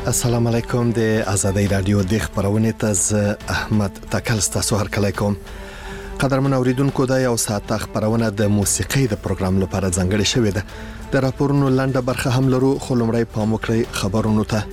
السلام علیکم د آزادۍ رادیو د خبرونه ته احمد تکل ستاسو هر کله کوم. قدرمن اوریدونکو دا یو ساعت خبرونه د موسیقي د پروګرام لپاره ځانګړې شوې ده. د راپورونو لنډه برخه هم لرو، خو لومړی پام وکړئ خبرونو ته.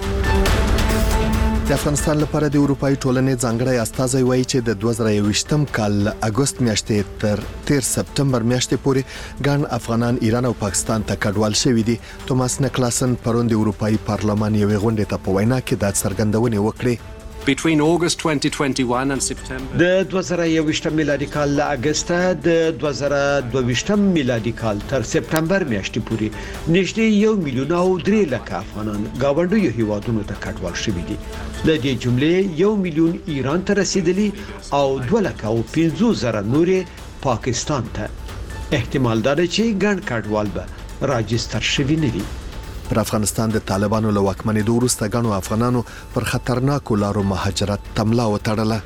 د افغانستان لپاره د اروپאי ټولنې ځانګړی استازی وایي چې د 2021م کال اگست میاشتې تر 13 سپتمبر میاشتې پورې ګڼ افغانان ایران او پاکستان ته کډوال شوي دي. توماس نکلاسن پرون د اروپאי پارلمان یوې غونډې ته په وینا کې دا څرګندونه وکړه. Between August 2021 and September د 2021 میلادي کال له اگست د 2022 میلادي کال تر سپتمبر میاشتې پورې نږدې 1 میلیون او 3 لک افغانان گاونډیو هیوادونو ته کډوال شوي دي. د دې جملې 1 میلیون ایران ته رسیدلی او 2 لک او 50 زره نورې پاکستان ته. احتمال دا چې ګڼ کډوال به راجستر شوي نه وي. پر افغانستان د طالبانو له واکمنېدو وروسته ګڼو افغانانو پر خطرناکو لارو مهاجرت تملا وتړله.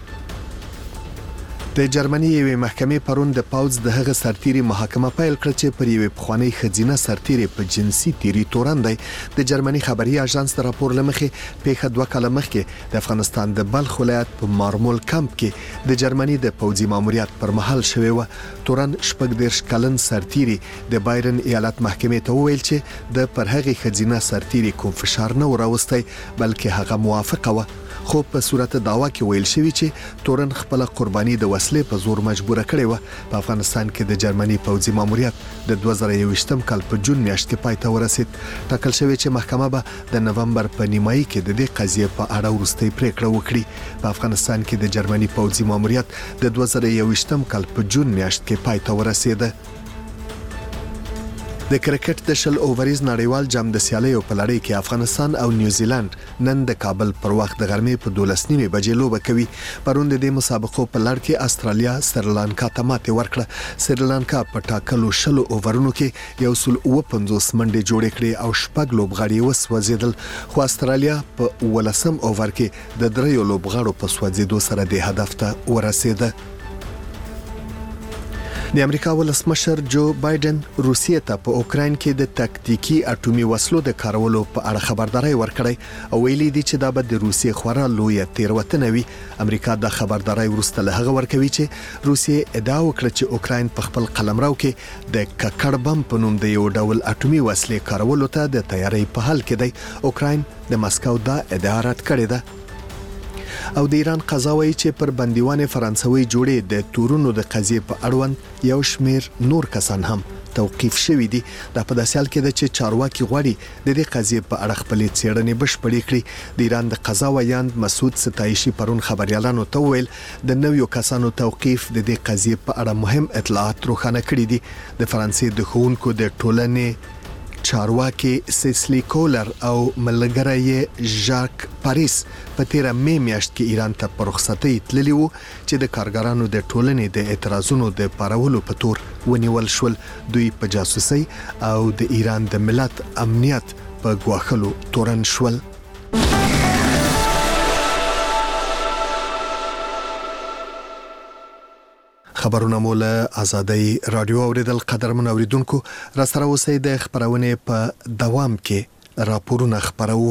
د جرمني یوې محکمې پرون د پاوز د هغه سرتیري محاکمه پیل کړه چې پر یوې پخوانی خزینه سرتیري په جنسي تیری تورن دی. د جرمني خبري اژانس د راپور لمخې پیښه 2 کاله مخکې د افغانستان د بلخ ولایت په مارمول کمپ کې د جرمني د پوځي ماموریت پر مهال شوی و. تورن 14 کلن سرتیري د بایرن ایالت محکمې ته وویل چې د پر هغه خزینه سرتیري کوم فشار نه وراوستی، بلکې هغه موافقه و. خو په صورت داوا کې ویل شوی چې تورن خپل قرباني د وسلې په زور مجبوره کړې و. په افغانستان کې د جرمني پوځي ماموریت د 2021م کال په جون میاشت کې پای ته ورسید. ټاکل شوی چې محکمه به د نومبر په نیمایي کې د دې قضیې په اړه وروستۍ پریکړه وکړي. په افغانستان کې د جرمني پوځي ماموریت د 2021م کال په جون میاشت کې پای ته ورسید. د کرکټ د شل اووریز نړیوال جام د سیالیو په لړۍ کې افغانستان او نیوزیلند نن د کابل پر وخت د غرمې په 12:30 بجې لوبه کوي. پرون د دې مسابقو په لړ کې استرالیا سریلانکا ته ماتې ورکړه. سریلانکا په ټاکلو شل اوورونو کې 150 منډې جوړې کړې او 6 لوبغاړي وسوځیدل، خو استرالیا په 18م اوور کې د 3 لوبغاړو په سوځیدو سره د هدف ته ورسېده. د امریکا ولسمشر جو بایدن روسیې ته په اوکراین کې د تاکتیکي اټومي وسلو د کارولو په اړه خبرداري ورکړې او ویلي دي چې دا به د روسیې خورا لویه تیروتنه وي. امریکا د خبرداري وروسته له هغه ورکوي چې روسیې ادعا وکړه چې اوکراین په خپل قلمرو کې د ککړ بم په نوم د یو ډول اټومي وسلې کارولو ته د تیاری په حال کې دی. اوکراین د مسکو دا ادعا رد کړې ده. او د ایران قضاوی چې پر بندیوان فرانسوي جوړې د تورونو د قضیې په اړوند یو شمیر نور کسان هم توقیف شوی دي. د په داسې حال کې د چې چارواکي غواړي د دې قضیې په اړه خپل څېړنې بشپړې کړي. د ایران د قضاویاند مسعود ستایشي پرون خبريالانو ته ویل د نویو کسانو توقیف د دې قضیې په اړه مهم اطلاعات روښانه کړي دي. د فرانسې د ښوونکو د ټولنې چارواکي سیسلی کولر او ملګری ژاک پاریس په 13 مې میاشت کې ایران ته په رخصتۍ تللی وو چې د کارګرانو د ټولنې د اعتراضونو د پارولو په تور ونیول شول. دوی په جاسوسي او د ایران د ملت امنیت په ګواښلو تورن شول. خبرونه مول آزادۍ رادیو اوریدل. قدرمن اوریدونکو را سره اوسئ د خبرونه په دوام کې راپورونه خبرو.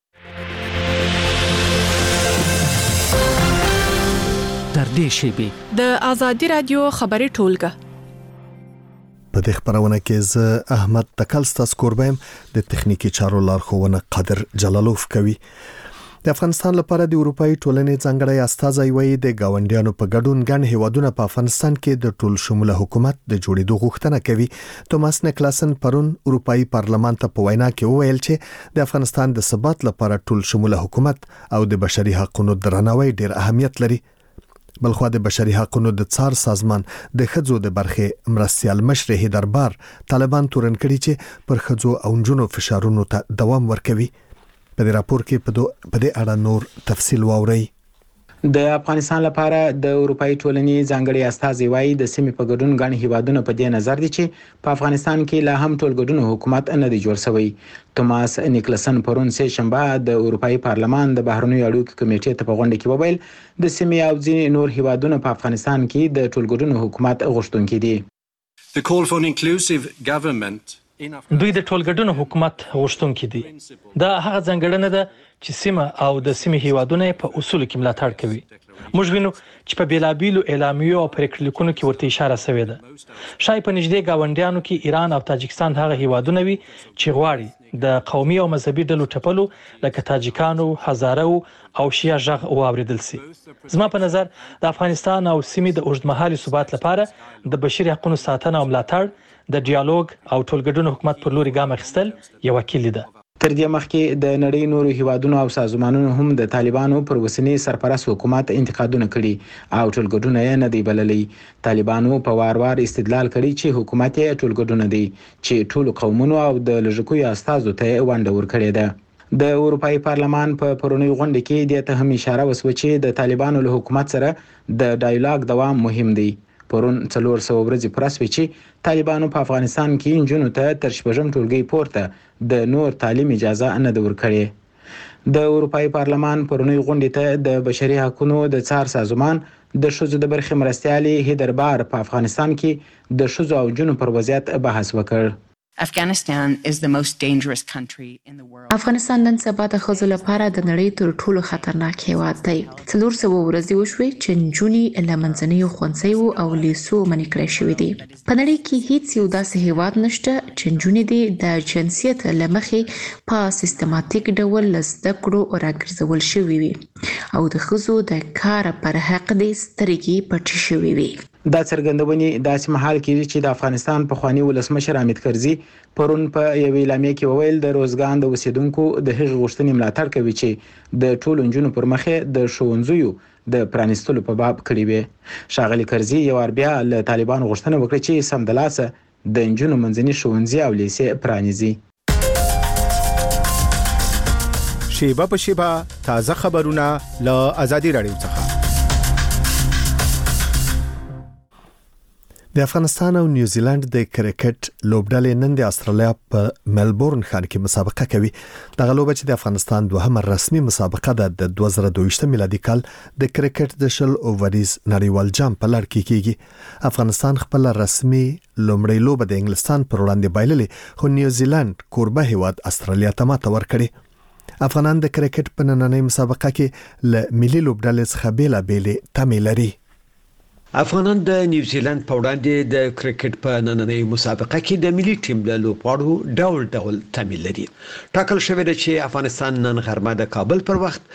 تر دې شیبې د آزادۍ رادیو خبري ټولګه په دې خبرونه کې زه احمد تکل ستاسو کوربم، د تخنیکی چارو لارښوونه قادر جلالوف کوي. د افغانستان لپاره د اروپאי ټولنې ځانګړی استازی وایي د گاونډیانو په ګډون ګڼ هیوادونه په افغانستان کې د ټول شموله حکومت د جوړېدو غوښتنه کوي. توماس نکلاسن پرون اروپאי پارلمان ته په وینا کې وویل چې د افغانستان د ثبات لپاره ټول شموله حکومت او د بشري حقوقو درناوی ډېر اهمیت لري. بلخو د بشري حقوقو د څار سازمان د خځو د برخې مرستيال مشر هیدربار طالبان تورن کړي چې پر خځو او نجونو فشارونو ته دوام ورکوي. په دې راپور کې په دې اړه نور تفصیل واورئ. د افغانستان لپاره د اروپאי ټولنې ځانګړي استازي وایي د سیمې په ګډون ګڼ هیوادونه په دې نظر دي چې په افغانستان کې لا هم ټول ګډون حکومت نه دی جوړ شوی. توماس نیکلسن پرون سه شنبه د اروپאי پارلمان د بهرنیو اړیکو کمیټې ته په غونډه کې وویل د سیمې او ځینې نور هیوادونه په افغانستان کې د ټول ګډون حکومت غوښتونکي دي. The call for an inclusive government دوی د ټولګډون حکومت غوښتونکي دي. دا هغه ځانګړنه ده چې سیمه او د سیمې هیوادونه په اصول کې ملاتړ کوي. موږ وینو چې په بیلابیلو اعلامیو او پریکړلیکونو کې ورته اشاره شوې ده. شاید په نږدې گاونډیانو کې ایران او تاجکستان هغه هیوادونه وي چې غواړي د قومي او مذهبي ډلو ټپلو لکه تاجکانو، هزارو او شیعه ژغ واوریدل شي. زما په نظر د افغانستان او سیمې د اوږدمهالي ثبات لپاره د بشري حقوقو ساتنه او ملاتړ د ډیالوګ او ټولګډون حکومت پر لوري ګام اخیستل یو کلی ده. تر دې مخکې د نړۍ نورو هیوادونو او سازمانونو هم د طالبانو پر وسنی سرپرست حکومت انتقادونه کړي او ټولګډونه یې نه دی بللی. طالبانو په وار استدلال کړي چې حکومت یې ټولګډونه دی چې ټول قومونو او د لږکیو استازو ته ونډه ورکړې ده. د اروپאי پارلمان په پرونی غونډه کې د ته هم اشاره وسوه چې د طالبانو له حکومت سره د ډایالوګ دوام مهم دی. پرون 400 ورځې پر اسوي چې طالبانو په افغانستان کې جنونو ته تر شپږم ټولګي پورته د نور تعلیم اجازه نه ده ورکړې. د اروپאי پارلمان پرونی غونډې ته د بشري حقوقو د څار سازمان د شوزو د برخې مرستيالي هیدربار په افغانستان کې د شوزو او جنونو پر وضعیت بحث وکړ. Afghanistan is the most dangerous country in the world. افغانستان نن سبا د ښځو لپاره د نړۍ تر ټولو خطرناک هیواد دی. 400 ورځې وشوې چې نجونې له منځنیو ښوونځیو او لیسو منع کړای شوې دي. په نړۍ کې هیڅ یو داسې هیواد نشته چې نجونې دې د جنسیت له مخې په سیستماتیک ډول له زده کړو راګرځول شوې وي او د ښځو د کار پر حق دې سترګې پټې شوې وي. دا څرګندونې داسې مهال کې چې د افغانستان پخوانی ولسمشر حامد کرزي پرون په یو اعلامیه کې وویل د روزګان د اوسیدونکو د هغې غوښتنې ملاتړ کوي چې د ټولو نجونو پر مخې د ښوونځیو د پرانیستلو په باب کړي وي. ښاغلي کرزي یو وار بیا له طالبانو غوښتنه وکړه چې سمدلاسه د نجونو منځني ښوونځي او لیسې پرانیزي. شیبه په شیبه تازه خبرونه له آزادي رادیو څخه. د افغانستان او نیوزیلند د کرکټ لوبډلې نن د استرالیا په ملبورن ښار کې مسابقه کوي. دغه لوبه چې د افغانستان دوهمه رسمي مسابقه ده د 2022 میلادي کال د کرکټ د شل اووریز نړیوال جام په لړ کې کیږي. افغانستان خپل رسمي لومړی لوبه د انګلستان پر وړاندې بایللې، خو نیوزیلند کوربه هیواد استرالیا ته ماته ورکړې. افغانان د کرکټ په نننۍ مسابقه کې له ملي لوبډلې څخه بیلابېلې تمې لري. افغانان د نیوزیلند په وړاندې د کرکټ په نننۍ مسابقه کې د ملي ټیم له لوبغاړو ډول تمایل لري. ټاکل شوی دی چې افغانستان نن غرمه د کابل پر وخت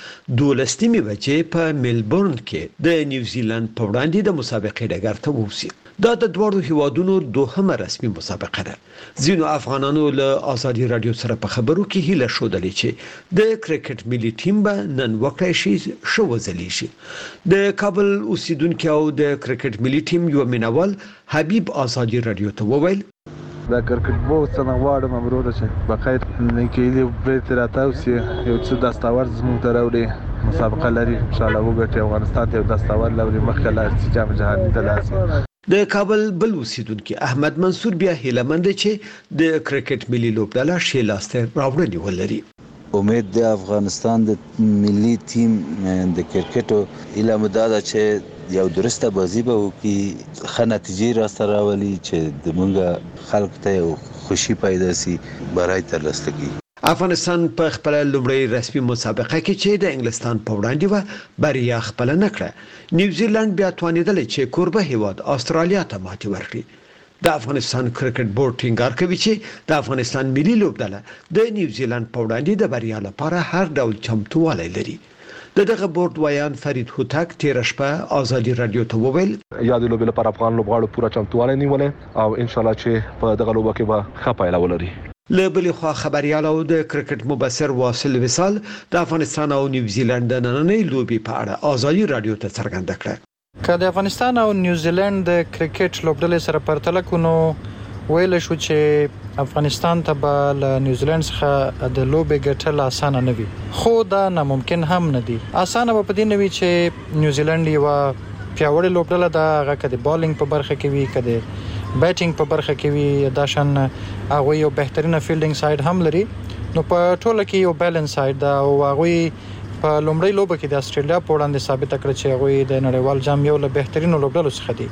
12 بجې په ملبورن کې د نیوزیلند په وړاندې د مسابقې ډګر ته ووسی. دا د دوه هیوادونو دوهمه رسمي مسابقه ده. ځینو افغانانو له آزادي رادیو سره په خبرو کې هیله شودلې چې د کرکټ ملي ټیم به نن وکړای شي شو وزلی شي. د کابل اوسیدونکو او د کرکټ ملي ټیم یو مینوال حبیب آزادي رادیو ته وویل دا کرکټ بو څنګه غواړم امروز چې بخیر نه کېږي به تر تاسو یو څه داستاورز زموږ ته راوړي مسابقه لري ان شاء الله وګټي افغانستان ته داستاور لري مخکې لا جام جهاني ته لاسي. د کابل بل اوسیدونکو احمد منصور بیا هیلمند چې د کرکټ ملي لوبډله شي لاسته راوړنی ولري. امید د افغانستان د ملي ټیم د کرکټ اله مداده چې یو درسته بازی به وکي ښه نتیجې را سره راولي چې د مونږه خلک ته خوشي پیدا سي برای ترلاسه کی. افغانستان په خپل لومړی رسمي مسابقه کې چې د انګلستان په وړاندې و بریا خپل نه کړه. نیوزیلند بیا توانیدل چې کوربه هیواد استرالیا ته ماتې ورکړي. د افغانستان کرکټ بورډ ټینګار کوي چې د افغانستان ملي لوبډله د نیوزیلند په وړاندې د بریا لپاره هر ډول چمتووالی لري. دغه بورډ ویان فرید هوتک تیر شپه آزادي رادیو ته وویل یاد لوبې لپاره افغان لوبغاړو پوره چمتووالی نیولې او ان شاء الله چې په دغه لوبه کې به ښه پایله ولري. له بلې خوا خبريال او د کرکټ مبصر واصل وصال د افغانستان او نیوزیلند د نننۍ لوبې په اړه آزادي رادیو ته څرګنده کړه. که د افغانستان او نیوزیلند د کرکټ لوبډلې سره پرتله کوو ویل شو چې افغانستان ته به له نیوزیلند څخه د لوبې ګټل اسانه نه وي، خو دا ناممکن هم نه دي. اسانه به پدې نه وي چې نیوزیلند یو پیاوړی لوبډله ده، هغه کده بالینګ په برخه کې وي کده بیټینګ په برخه کې وي، دا شان هغه یو بهترینه فیلډینګ ساید هم لري. نو په ټوله کې یو بیلانس ساید دا او هغه په لومړی لوبه کې د استرالیا په وړاندې ثابت کړ چې هغه د نړیوال جام یو له بهترینو لوبډلو څخه دي.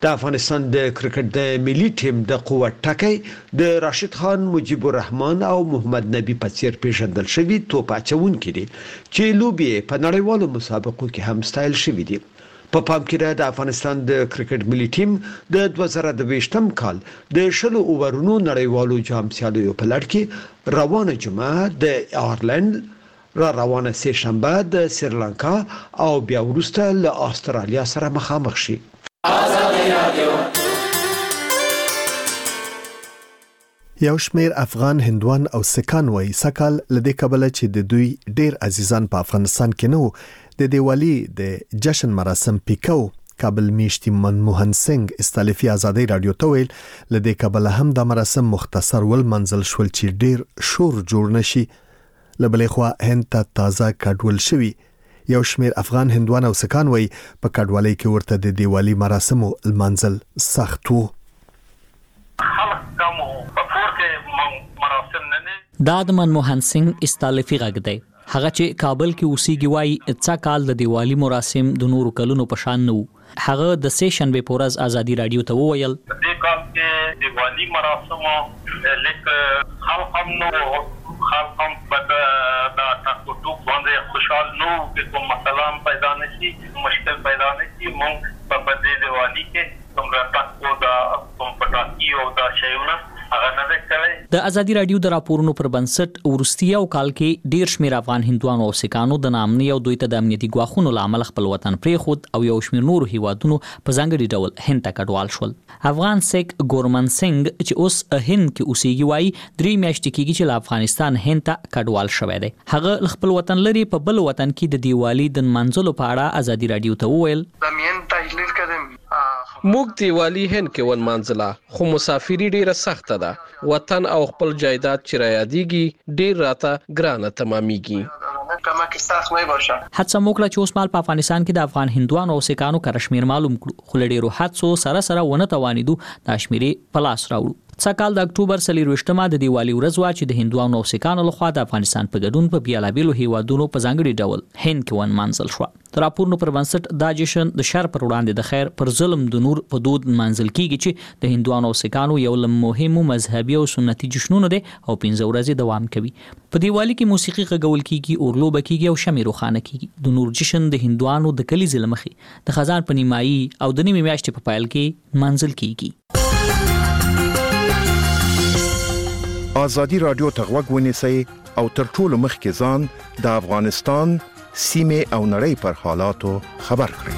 د افغانستان د کرکټ د ملي ټیم د قوت ټکي د راشد خان، مجيب الرحمن او محمد نبی په څیر پیژندل شوی توپ اچونکي دي چې لوبي په نړیوالو مسابقو کې هم ستایل شوی دي. په پام کې د افغانستان د کرکټ ملي ټیم د 2022م کال د 20 اوورونو نړیوالو جام سیالیو په لړ کې روانه جمعه د آیرلند روانه سه شنبه د سریلانکا او بیا وروسته له استرالیا سره مخامخ شي. یو شمیر افغان هندوان او سکان وای سکال لدې کبله چې د دوی ډیر عزیزان په افغانستان کې نو د دیوالی د جشن مراسم پیکو کابل میشتي منموهن سنگ استالفي ازادي رادیو ته ویل لدې کبله هم د مراسم مختصر ول منزل شول چې ډیر شور جوړ نشي. لبلې خو هند ته تازه کډول شوی. یو شمیر افغان هندوان او سکان وای په کډوالۍ کې ورته د دیوالی مراسم المنزل سخت وو. دا د منموهن سنگ استالفي غږ دی. هغه چې کابل کې اوسېږي وای څا کال د دیوالی مراسم د نورو کلونو په شان نه وو. هغه د سه شنبه پورز ازادي رادیو ته وویل د کال کې دیوالی مراسم لیک خلقم نو خلقم په دا تاسو باندې خوشحال نو کوم مسله پیدا نشي مشکل پیدا نشي مونږ په دې دیوالی کې څنګه تاسو دا کوم پټاکی او دا شیونه د ازادي رادیو د راپورونو پر بنسټ ورستیا او کال کې ډیر شمیر افغان هندوانو او سکانو د نامني او دوی ته د امنیتي ګواښونو لامل خپل وطن پرې خود او یو شمیر نور هیوادونو په ځانګړي ډول هند ته کډوال شول. افغان سیک ګورمن سنگ چې اوس هند کې اوسېږي وایي 3 میاشتې کېږي چې افغانستان هند ته کډوال شوی دی. هغه خپل وطن لري په بل وطن کې د دیوالی د منځلو په اړه ازادي رادیو ته وویل موږ دیوالی هند کې ون منځله خو مسافری ډیره سخته ده وطن او خپل جایداد چې را یادېږي ډیر راته ګرانه تمامېږي. حادثه موکړه چې اوس مال په افغانستان کې د افغان هندوانو او سکانو کشمیر معلوم کړو خو ډیرو حادثو سره ونه توانیدو د شمیرې پلاس راوړو. څکال د اکتوبر 23مه د دیوالی ورځ وا چې د هندوانو او سکانو لخوا د افغانستان په ګډون په بیلابیلو هیوادونو په ځانګړي ډول هند کې ون منځل شو. د راپورونو پر بنسټ دا جشن د شر پر وړاندې د خیر پر ظلم د نور په دود منځل کیږي چې د هندوانو او سکانو یو له مهمو مذهبي او سنتي جشنونو دی او 15 ورځې دوام کوي. په دیوالی کې موسیقي غږول کیږي او لوبه کیږي او شمع روښانه کیږي. د نور جشن د هندوانو د کلیز لمخې د خزان په نیمایي او د نیمه میاشتې په پایل کې منځل کیږي. ازادي رادیو ته غوږ ونیسئ او تر ټولو مخکې ځان د افغانستان سیمه او نړۍ پر حالاتو خبر کړئ.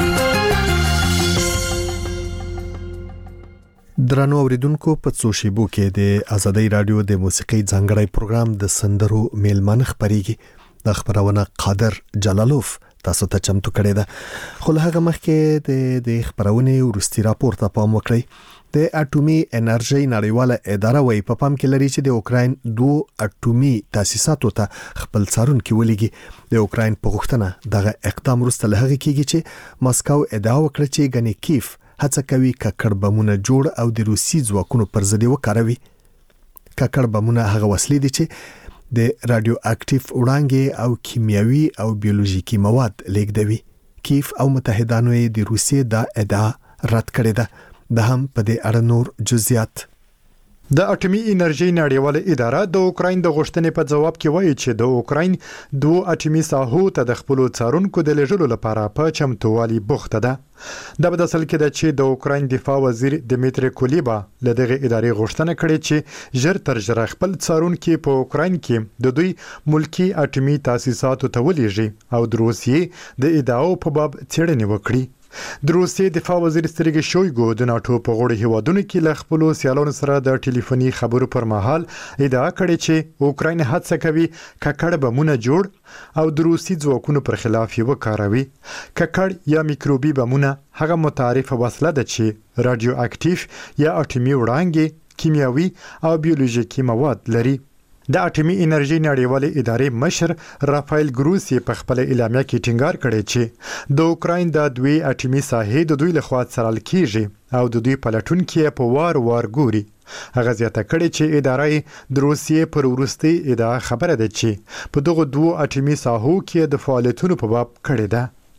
درنو اوریدونکو په څو شیبو کې د ازادي رادیو د موسیقي ځانګړی پروګرام د سندرو میلمن خبريږي. د خبرونه قادر جلالوف تاسو ته چمتو کړی ده. خو له هغه مخکې د خبرونه ورستي راپور ته پام وکړئ. د اټومي انرژي نړیواله اداره وایي په پام کې لري چې د اوکراین 2 اټومي تاسیساتو ته خپل څارونکي ولېږي. د اوکراین په غوښتنه دغه اقدام وروسته له هغه کېږي چې ماسکو ادعا وکړه چې غني کیف هڅه کوي ککړ بمونه جوړ او د روسي ځواکونو پر ضد وکاروي. ککړ بمونه هغه وسلې دي چې د رادیو اکټیو وړانګې او کیمیاوي او بیولوژیکي مواد لیږدوي. کیف او متحدانو یې د روسیې د ادعا رد کړې ده. د هم په دې اړه نور جزئیات. د اټومي انرژي نړیواله اداره د اوکراین د غوښتنې په جواب کې وایي چې د اوکراین 2 اټومي ساحو ته د خپل څارونکو د لېږلو لپاره په چمتووالي بوخته ده. دا په اصل کې ده چې د اوکراین دفاع وزیر دمیتری کولیبا له دغه ادارې غوښتنه کړې چې ژر تر ژره خپل څارونکي په اوکراین کې د دوی ملکی اټومي تاسیساتو ته ولېږي او د روسیې د ادعاو په باب څېړنې وکړي. د روسیې دفاع وزیر سرګی شویګو د ناتو په غوړو هیوادونو کې له خپل سیالانو سره د ټلیفوني خبرو پر مهال ادعا کړې چې اوکراین هڅه کوي ککړ بمونه جوړ او د روسي ځواکونو پر خلاف یې وکاروي. ککړ یا میکروبي بمونه هغه متعارفه وسله ده چې رادیو اکټیو یا اټومي وړانګې کیمیاوي او بیولوژیکي مواد لري. د اټومي انرژي نړیوالې ادارې مشر رافایل ګروسی په خپل اعلامیه کې ټینګار کړی چې د اوکراین د 2 اټومي ساحې د دوی لخوا څارل کیږي او د دوی پلټونکي په وار ګوري. هغه زیاته کړی چې ادارې د روسیې پر وروستي ادعا خبره ده چې په دغه 2 اټومي ساحو کې د فعالیتونو په باب کړی ده.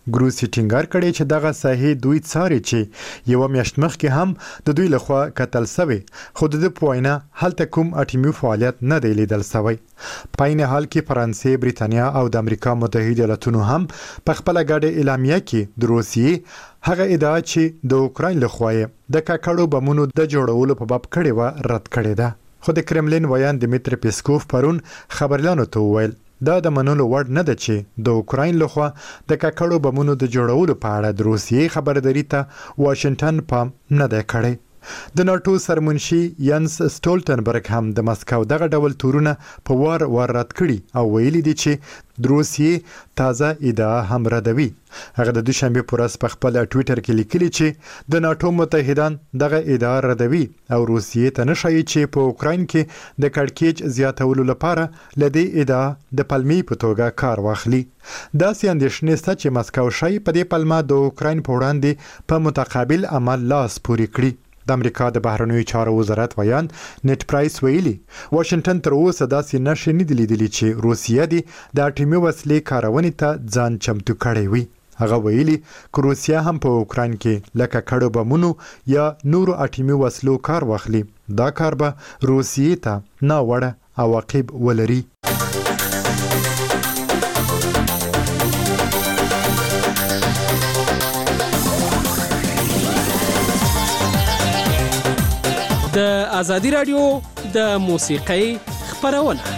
ګروسي ټینګار کړي چې دغه ساحې دوی څاري چې یو میاشت مخکې هم د دوی لخوا قتل شوی خو د پوینه هلته کوم اټومي فعالیت نه دی لیدل شوی. په عین حال کې فرانسې، بریتانیا او د امریکا متحده ایالاتونو هم په خپل ګډه اعلامیه کې د روسیې هغه ادعا چې د اوکراین لخوا د کاکړو بمونو د جوړولو په باب کړي و رد کړي ده. خو د کرملین ویان دمیتری پیسکوف پرون خبرلانو ته وویل دا د منلو وړ نه ده چې د اوکراین لخوا د کاکړو بمونو د جوړولو په اړه د روسیې خبرداري ته واشنگټن پام نه دی کړی. د ناتو سرمنشي ینس سټولټنبرګ هم د مسکو دغه ډول تورونه په وار رد کړي او ویلي دي چې د روسیې تازه ادعا هم ردوي. هغه د دوشنبه پر ورځ په خپل ټوئیټر کې لیکلي چې د ناتو متحدان دغه ادعا ردوي او روسیې ته نشي چې په اوکراین کې د کړکېچ زیاتولو لپاره لدی ادعا د پلمې په توګه کار واخلي. دا سیاندښنې ست چې مسکو شي په دې پلمه د اوکراین په وړاندې په متقابل عمل لاس پوري کړی. د امریکا د بهرنیو چارو وزارت ویان نت پرایس ویلي واشنگټن تر اوسه داسې نشي نه لیدلی چې روسیه د اټومي وسلې کارونې ته ځان چمتو کړی وي. هغه ویلي چې روسیه هم په اوکراین کې لکه کړو بمونو یا نورو اټومي وسلو کار واخلي. دا کار به روسیې ته نه وړه عواقب ولري. د ازادي رادیو د موسیقۍ خبرونه.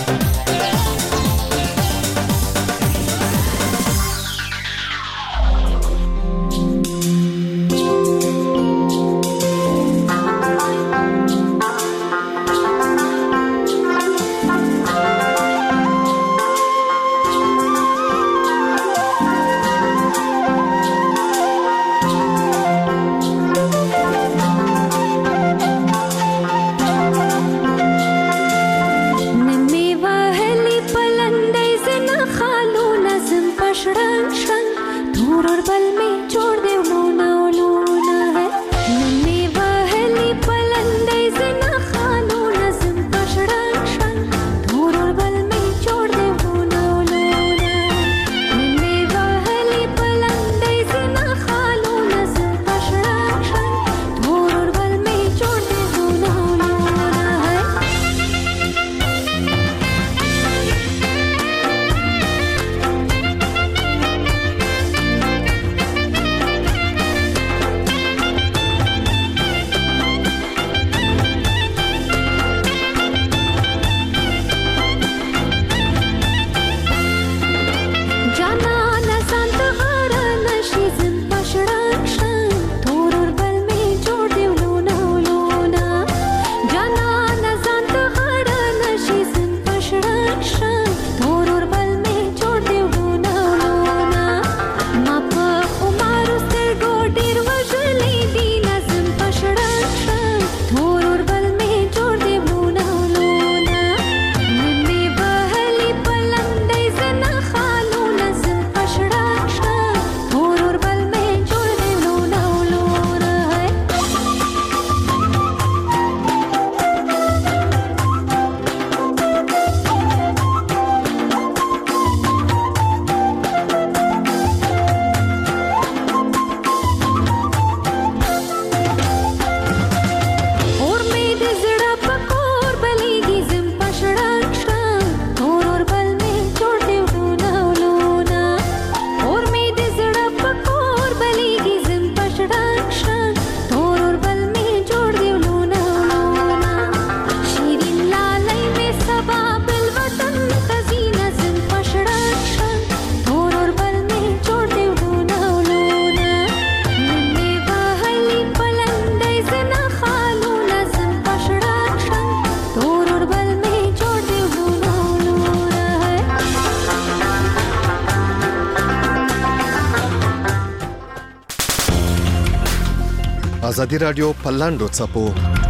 ازادي رادیو په لاندو چپو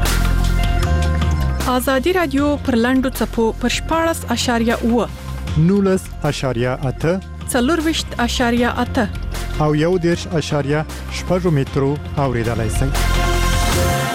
ازادي رادیو پر لاندو چپو پر 14.8 19.8 24.8 او 1.8 مترو اوریدلای شئ.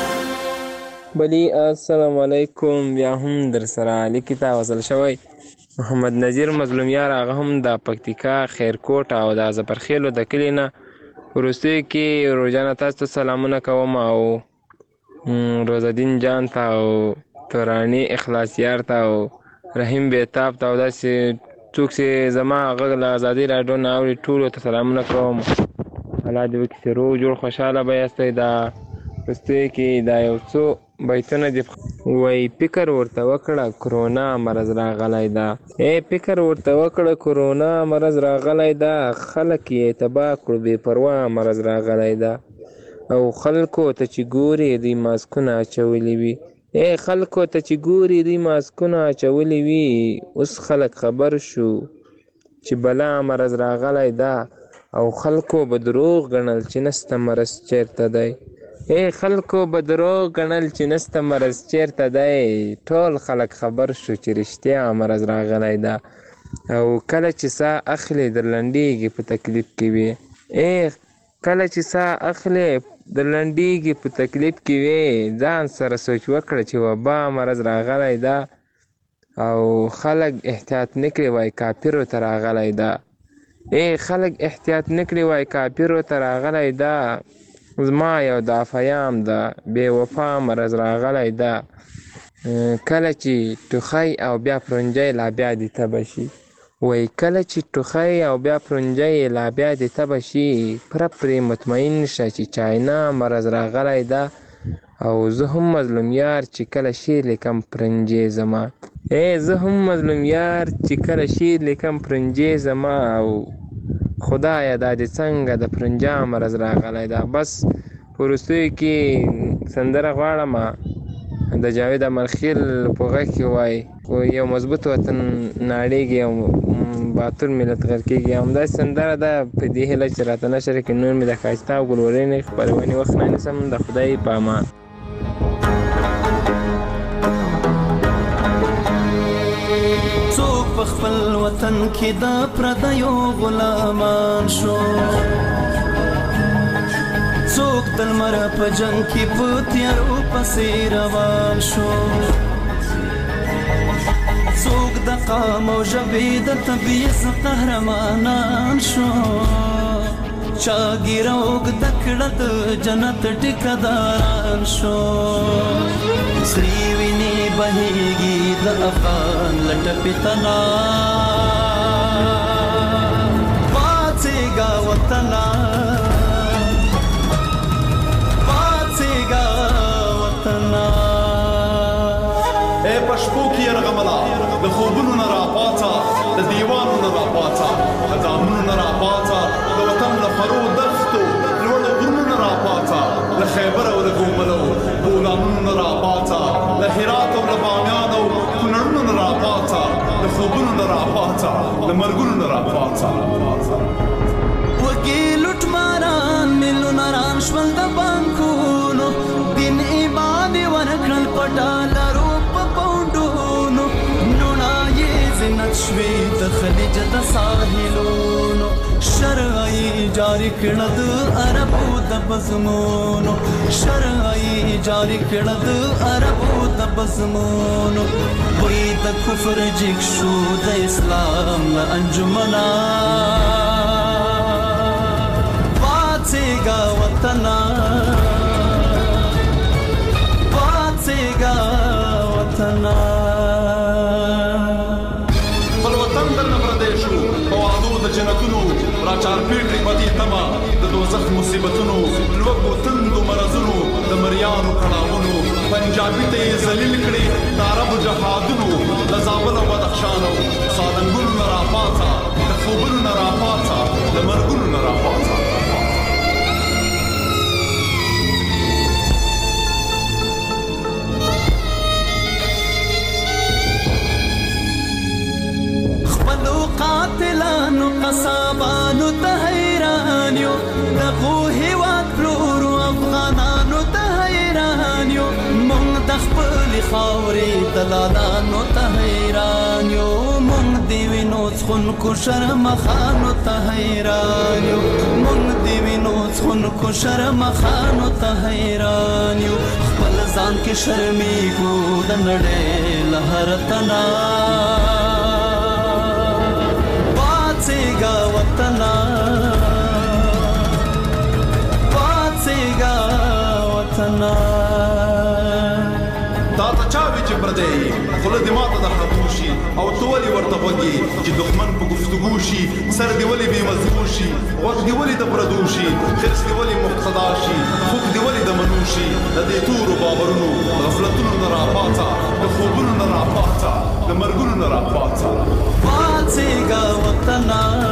بلی السلام علیکم. بیا هم در سره لیکتا وصل شوی محمد نذیر مظلومیار هغه هم د پکتیکا خیرکوټ او د ظفرخیلو د کلي نه وروستیو کې روزانه تاسو ته سلامونه کوم او روزالدین جان ته او توراني اخلاصیار ته او رحیم بیتاب ته او داسې څوک چې زما غږ له ازادي راډیو نه اوري ټولو ته سلامونه کوم. الله دې وکړي چې روغ جوړ خوشحاله به یاستئ. دا وروستیو کې دا یو څو بیتونه دي وایي فکر ورته وکړه کرونا مرض راغلی ده. فکر ورته وکړه کرونا مرض راغلی ده، خلک یې تباه کړو بې پروا مرض راغلی ده. او خلکو ته چې ګوري دوی ماسکونه اچولي وي. خلکو ته چې ګوري دوی ماسکونه اچولي وي. اوس خلک خبر شو چې بلا مرض راغلی ده او خلکو به دروغ ګڼل چې نسته مرض چیرته دی. خلکو به دروغ ګڼل چې نسته مرض چیرته دی. ټول خلک خبر شو چې رښتیا مرض راغلی ده. او کله چې ساه اخلي در لنډیږي په تکلیف کې وي. کله چې ساه اخلي در لنډیږي په تکلیف کې وي. ځان سره سوچ وکړه چې وبا مرض راغلی ده او خلک احتیاط نه کړي وای کافرو ته راغلی ده. خلک احتیاط نه کړي وای کافرو ته راغلی ده. زما یو دافیام ده بې وفا مرض راغلی ده. کله چې ټوخی او بیا پرنجی لا بیا دې تبه شي. وای کله چې ټوخی او بیا پرنجی لا بیا دې تبه شي. پرې مطمئن شه چې چاینا مرض راغلی ده. او زه هم مظلوم یار چې کله شعر لیکم پرنجی زما. زه هم مظلوم یار چې کله شعر لیکم پرنجی زما. او خدایه دا دې څنګه د پرنجا مرض راغلی ده. بس په وروستیو کې سندره غواړم د جاوید امرخیل په غږ کې وایي یو مضبوط وطن ناړېږي او باتور ملت غر کېږي. همداسې سندره ده په دې هیله چې راته نشر کړي. نور مې د ښایسته او ګلورینې خپرونې وخت نه نیسم. د خدای په امان. په خپل وطن کې د پردیو غلامان شو. څوک د لمر په جنګ کې په تیارو پسې روان شو. څوک د قام او ژبې د تبعیض قهرمانان شو. چا ږیره اوږده کړه د جنت ټیکهداران شو. سرې وینې بهیږي د افغان له ټپې تنا. پاڅېږه وطنه پاڅېږه وطنه. په شپو کې یرغمله د خوبونو نه راپاڅه، د دیوانو نه راپاڅه، د دامونو نه راپاڅه، د وطن له خرو دښتو لوړو غرونو نه راپاڅه، له خیبر او له ګوملو بولانونو نه راپاڅه، له هرات او له بامیان او کونړونو نه راپاڅه، د خوبونو نه راپاڅه، د مرګونو نه راپاڅه. وږي لوټماران میلیونران شول د بانکونو. دین ایمان یې ورکړل په ډالرو په پونډونو. نوڼه یې زینت شوې د خلیج د ساحلونو. شرعي جاری کړه د عربو د بزمونو. شرعي جاری کړه د عربو د بزمونو. وای د کفر جګ شو د اسلام له انجمنا. پاڅېږه وطنه پاڅېږه وطنه. خپل وطن درنه پردی شو په وعدو د جنتونو. راچارپېټې بدې تمه د دوزخ مصیبتونو. لوږو تندو مرضونو د مریانو کړاوونو. پنجابي ته یې ذلیل کړې د عربو جهادونو. د زابل او بدخشان او سالنګونو نه راپاڅه، د خوبونو نه راپاڅه، د مرګونو نه راپاڅه. قاتلانو قصابانو ته حیران یو. دغو هیواد پلورو افغانانو ته حیران یو. مونږ د خپلې خاورې دلالانو ته حیران یو. مونږ د وینو څښونکو شرمخانو ته حیران یو. مونږ د وینو څښونکو شرمخانو ته حیران یو. خپل ځان کې شرمېږو د نړۍ له هر تنا. وطن دا ته چا وی چې پردې خله دې ماته د خطوشي او تولي ورته وږي چې دښمن په گفتگو شي سر دی ولي به مزغو شي وخت دی ولي د پردوشي خرس دی ولي مقتدا شي فوق دی ولي د منوشي د دې تور باورونو غفلتونو نه راپاڅا د خوبونو نه راپاڅا د مرګونو نه راپاڅا پاتېګا وطن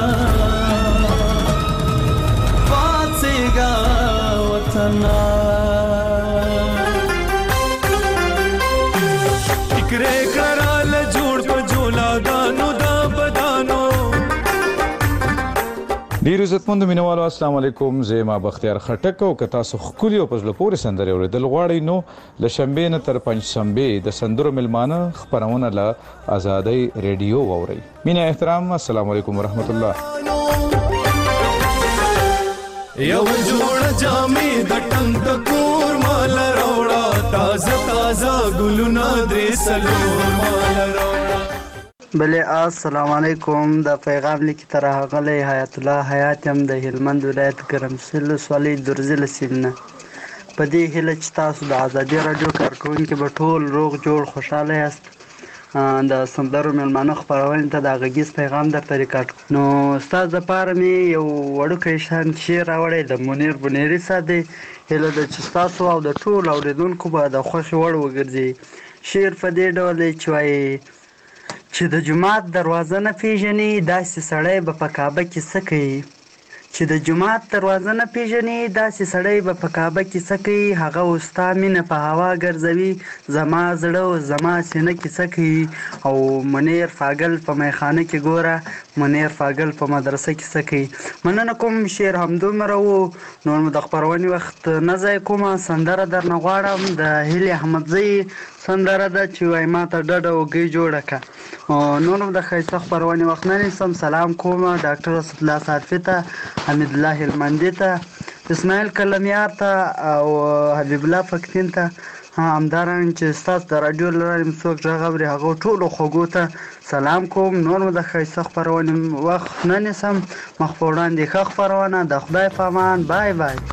پاتېګا وطن فکرې کړل جوړ په جولاګانو دا بدانو. ډیر عزتمند مینوالو السلام علیکم. زما بختیار خټک او کتا سو خولي او پزله پورې سندره اوریدل غواړي نو لشنبه نه تر پنځشنبه د سندرو ملمانه خبرونه له آزادۍ ریډیو ووري. مینه احترام السلام علیکم ورحمت الله. یو جوړ جامې د ټنګ د کور مال راوړه تازه تازه ګلونه درې سلور مال راوړه. بله السلام علیکم. د پیغام لیک تر غلې حیات الله حیات هم د هلمند ولایت ګرمسل سولې درزل سیمنه په دې هله چې تاسو د ازادي رادیو کارکونکو به ټول روغ جوړ خوشاله یاست. د سندرو ملمانه خبرونه ته د غږیز پیغام در طریقات نو استاد لپاره می یو وړوکی شان شعر راوړی د منیر بنيري ساده هله د تاسو او د ټول اوریدونکو به د خوښ وړ وګرځي. شعر په دې ډول چې وایي چې د جماعت دروازه نه پیژني داسې سړی به په کعبه کې څه کوي. چې د جماعت دروازه نه پیژني داسې سړی به په کعبه کې څه کوي. هغه وستا مینه په هوا ګرځوي زما زړه او زما سینه کې څه کوي. او منیر فاګل په میخانه کې ګوره منیر فاګل په مدرسه کې څه کوي. مننه کوم شعر همدومره و. نور مو د خپرونې وخت نه ضایع کومه. سندره درنه غواړم د هیلې احمدزۍ سندره ده چې وایي ما ته ډډه وږی جوړه کړه. نور د ښایسته خپرونې وخت نه نیسم. سلام کوم ډاکټر اسدالله صادفي ته حمید الله هلمندي ته اسماعیل کلمیار ته او حبیب الله فکتین ته همدارنګه چې ستاسو د راډیو لرم څوک غږ اوري هغه ټولو خوږو ته سلام کوم. نور د ښایسته خپرونې وخت نه نیسم. مخ په وړاندې ښه خپرونه د خدای په امان. بای بای.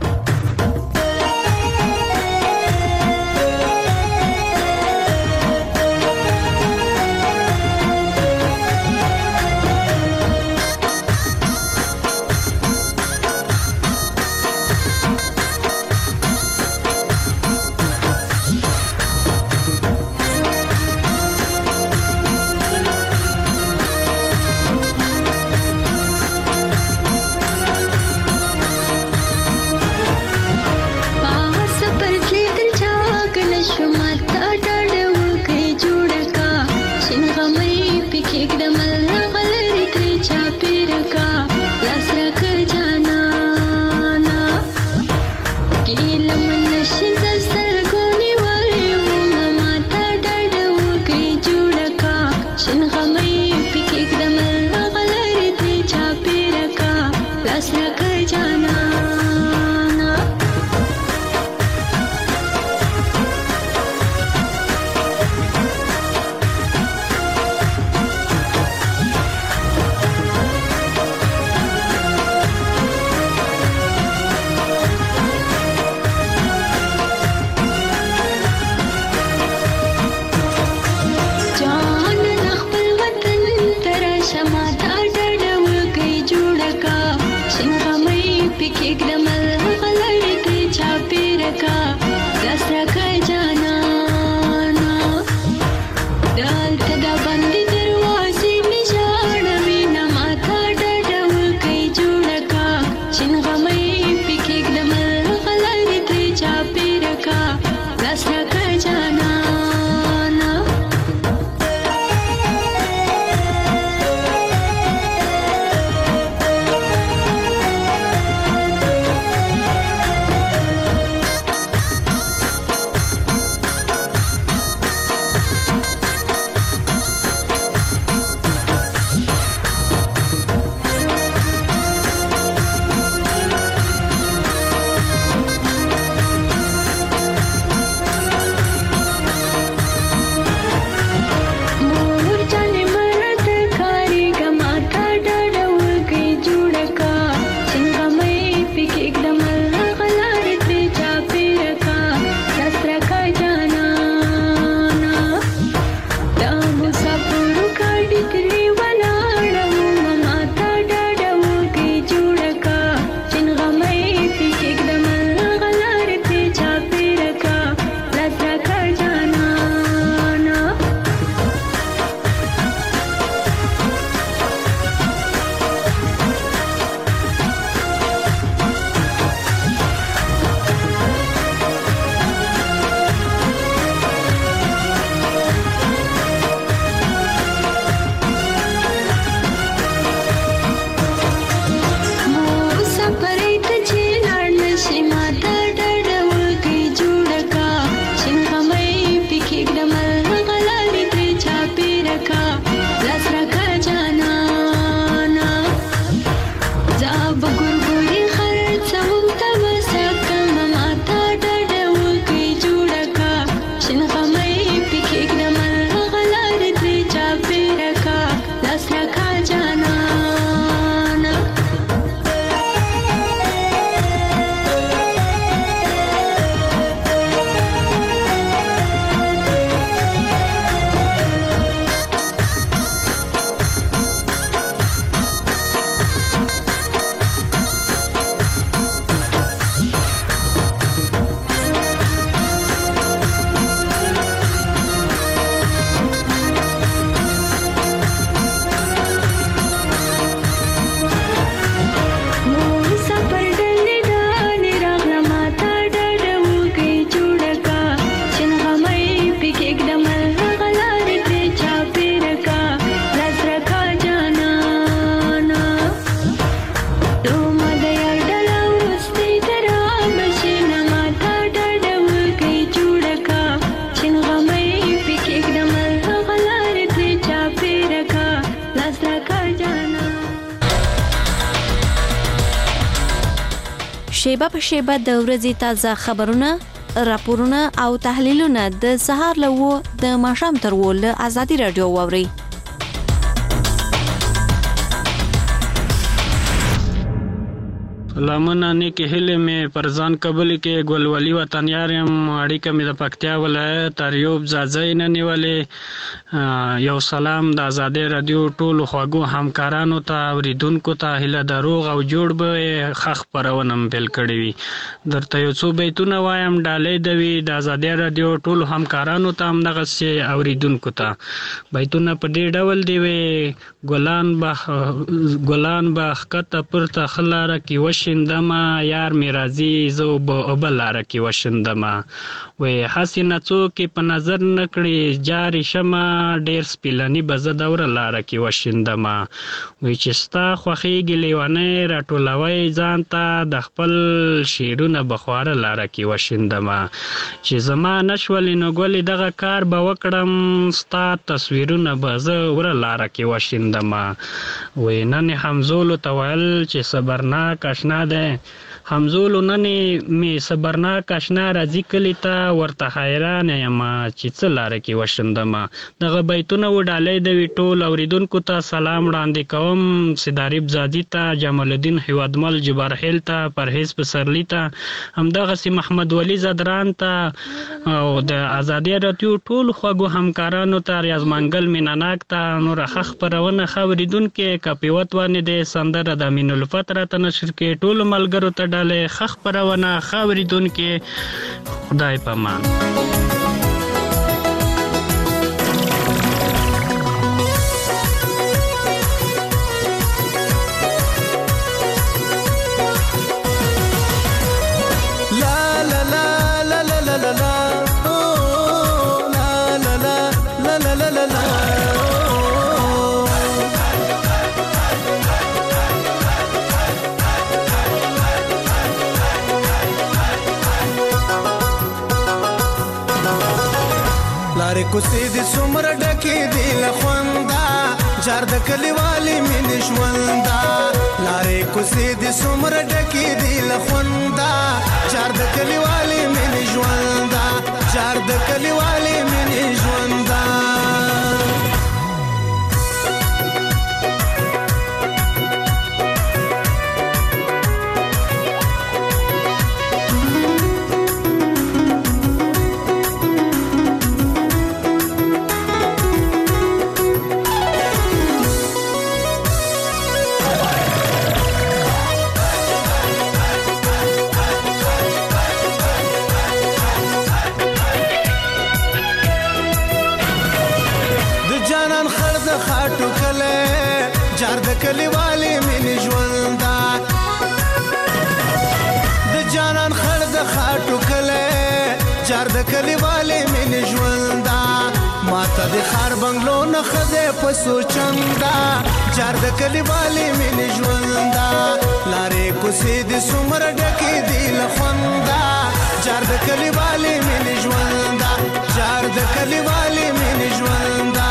شیبه په شیبه د ورځې تازه خبرونه، راپورونه او تحلیلونه د سهار له 9 د ماښام تر 10 له آزادي رادیو واورئ. لمنه نیک هله مې پرزان قبول کې ګلولي وطنیار يم اړیکه مې د پکتیا ولایت اریوب زازای نه نیولې. یو سلام د آزادي رادیو ټولو خواږو همکارانو ته اوریدونکو ته هله دروغ او جوړ به خخ پرونم بل کړی وي. درته یو څو بیتونه وایم ډالې دوي د آزادي رادیو ټولو همکارانو ته هم دغه سي اوریدونکو ته بیتونه په دې ډول دی وي. ګلان به خطه پرته خلاره کې وش شندما یار می راضی زو بل لار کې وشندما وې حسینه څوک په نظر نکړي جاری شمه ډیر سپیلنی بزه دور لار کې وشندما وې چې ستا خوخي لیوانه راټولوي ځان ته د خپل شیرونه بخواره لار کې وشندما چې زما نشول نو ګولې دغه کار به وکړم ستا تصویرونه بزه ور لار کې وشندما وې نن حمزولو توال چې صبرناک آشنا ده همزولو ننې می صبرناک آشنا راځي کلی ته ورته حیران یم چې څه لاره کې وشندمه. دغه بیتونه وډالې د ټول اوریدونکو ته سلام وړاندې کوم. سیداریب زادی ته، جمال الدین هیوادمل جبارهیل ته، پرهیز پسرلی ته، همدغه سي محمد ولی زدران ته او د آزادي رادیو ټول خواږو همکارانو ته، ریاض منګل میناناک ته، نور خخ پرونه خوریدونکو کپیوت ونه د سندره د امین الفت را ته نشر کې ټول ملګرو ته ډاله خخ پرونه خوریدونکو خدای پامان. کوسې د څومره ډکې دي له خونده جار د کلیوالې مینې ژونده لارې کوسې د څومره ډکې دي له خونده جار د کلیوالې مینې ژونده جار د کلیوالې مینې ژونده جار د کلیوالې مینې ژونده د جانان خړ د خاټو کله جار د کلیوالې مینې ژونده ماته د خار بنگلو نه خزه په سوچنده جار د کلیوالې مینې ژونده لارې کوسې د څومره ډکې دي له خونده جار د کلیوالې مینې ژونده جار د کلیوالې مینې ژونده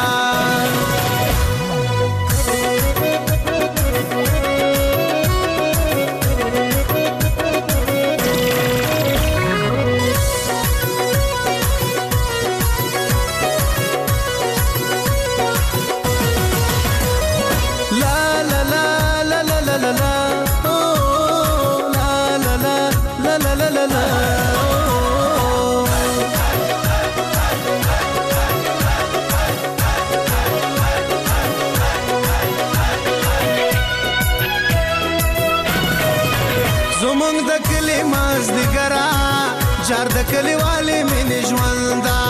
جار د کلیوالې مینې ژونده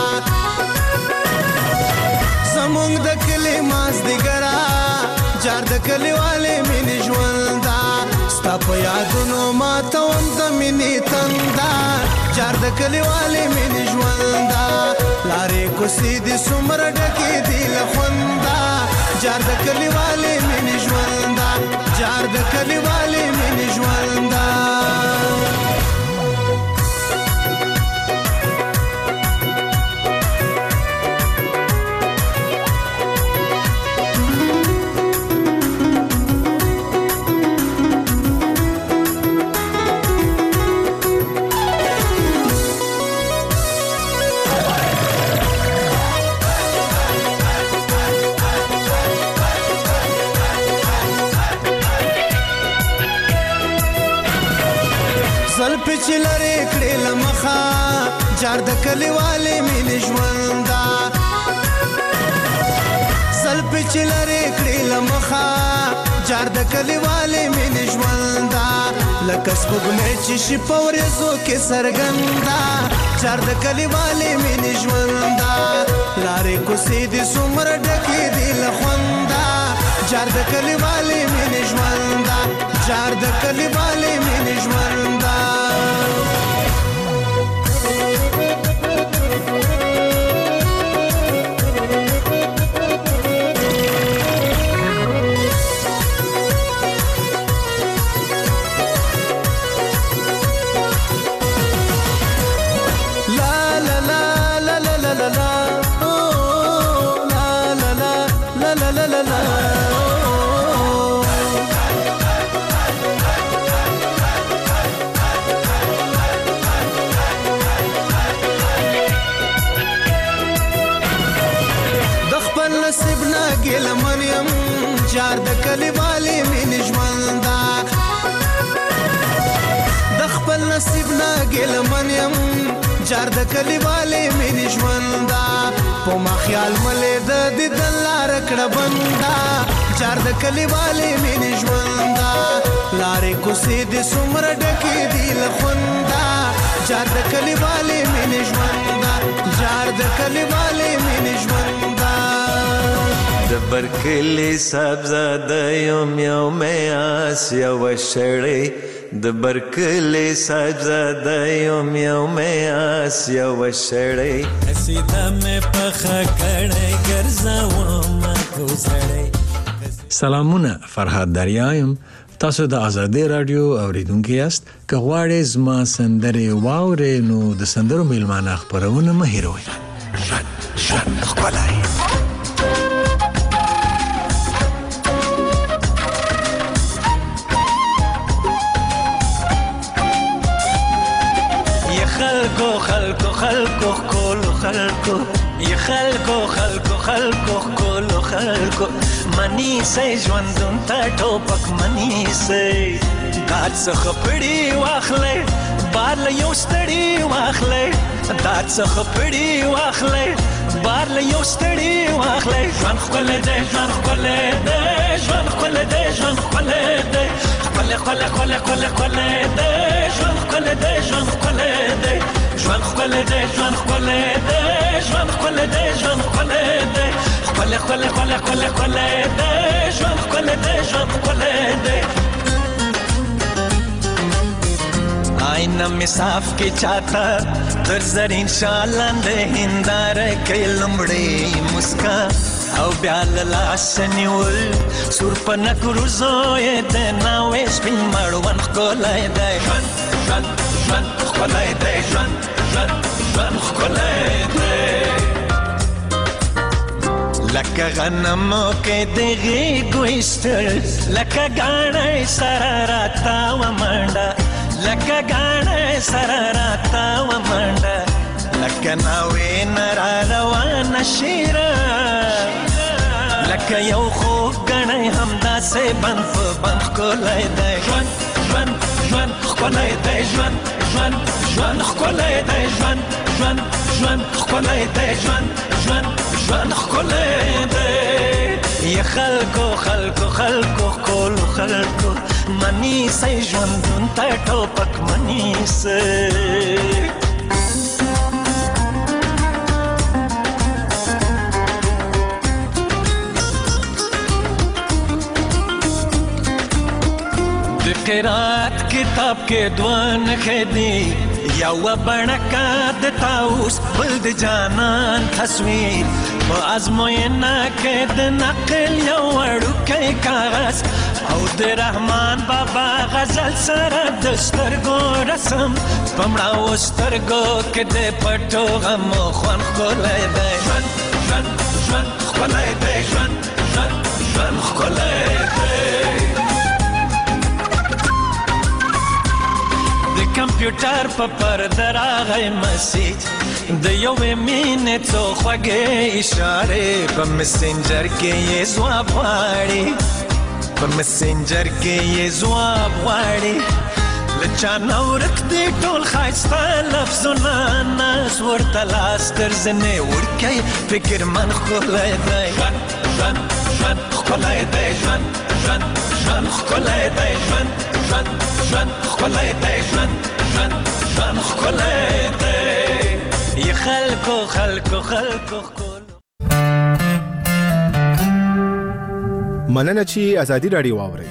زمونږ د کلی مازدیګرا جار د کلیوالې مینې ژونده ستا په یادونو ماته وم د مینې تنده جار د کلیوالې مینې ژونده لارې کوسې دې څومره ډکې دي له خونده جار د کلیوالې مینې ژونده جار د کلیوالې مینې ژونده چلره کړې لمخه جار د کلیوالې مینې ژوندا زل په چلره کړې لمخه جار د کلیوالې مینې ژوندا لکه سپوږمۍ چې شي په ورځو کې څرګنده جار د کلیوالې مینې ژوندا لارې کوڅې دې څومره ډکې دي له خونده جار د کلیوالې مینې ژوندا جار د کلیوالې مینې ژوندا جار د کلیوالې مینې ژوندا د خپل نصیب نه ګیلمن یم جار د کلیوالې مینې ژوندا په ما خیال ملې د دیدن لاره کړه بنده جار د کلیوالې مینې ژوندا لارې کوڅې دې څومره ډکې دي له خونده جار د کلیوالې مینې ژوندا جار د کلیوالې مینې ژوندا د برکلې صاحبزاده یم یو مې آس یو شړې د برکلې صاحبزاده یم یو مې آس یو شړې سیده مې پخه کړې ګرځوم کوزړې سلامونه فرهاد دریایم تاسو د آزادۍ رادیو اوریدونکو یاست که غواړئ زما سندرې واورئ نو د سندرو میلمانه خپرونه مه هېروئ ژوند ښکلی خلکو کولو خلکو ی خلکو کولو خلکو منی سي ژوندون ته ټوپک منی سي دات څخه پړی واخلې بار له یو ستړي واخلې دات څخه پړی واخلې بار له یو ستړي واخلې ژوند خپل دې ژوند خپل دې ژوند خپل دې ژوند خپل دې خپل خپل خپل خپل خپل دې ژوند خپل دې ژوند خپل دې ژوند خپل دې ژوند خپل دې ژوند خپل دې ژوند خپل دې خپل خپل خپل خپل خپل دې ژوند خپل دې ژوند خپل دې آئینه می صاف کی چاہتا در زرین شالان دے ہندار کئی لمڑی مسکا او بیال لاسنیول سور پنک روزوی دے ناویس بین مروان خکولای دے ژوند ژوند ژوند خکولای دے ژوند ژوند ژوند خکولای دے لکه غنمو کې دغه ګويستل لکه غاڼې سره راتا و منډه لکه غاڼې سره راتا و منډه لکه ناوې نرا روان شیرا لکه یو خو غاڼې همدا سه بند په بند کولای دی ژوند ژوند ژوند کولای دی ژوند ژوند ژوند کولای دی ژوند ژوند ژوند کولای دی ژوند ژوند ژوند کولای دی ی خلکو خلکو خلکو کولو خلکو منی سي ژوندون ته ټوپک منی سي د قرات کتاب کې دوان خدي یو بڼکا د تاوس بل د جانان تصویر په ازموینه کې د نقل یو وړوکی کاغذ او د رحمان بابا غزل سره د سترګو رسم په مړاو سترګو کې د پټو غمو خوند ښکلی دی ژوند ژوند ژوند ښکلی دی ژوند ژوند ژوند ښکلی دی د کمپیوټر په پرده راغی مسیج د یوې مینې څو خوږې اشارې په مسنجر کې یې ځواب غواړي په مسنجر کې یې ځواب غواړي لچا نورک دی ټول خایسته لفظونه ناز ورته لاس درځنې ورکی فکر من ښکلی دی ژوند ژوند ژوند ښکلی دی ژوند ژوند ژوند ښکلی دی ژوند ژوند ژوند ښکلی دی ژوند ژوند ژوند ښکلی دی ی خلکو خلکو خلکو مننه چې ازادي راډیو واورئ.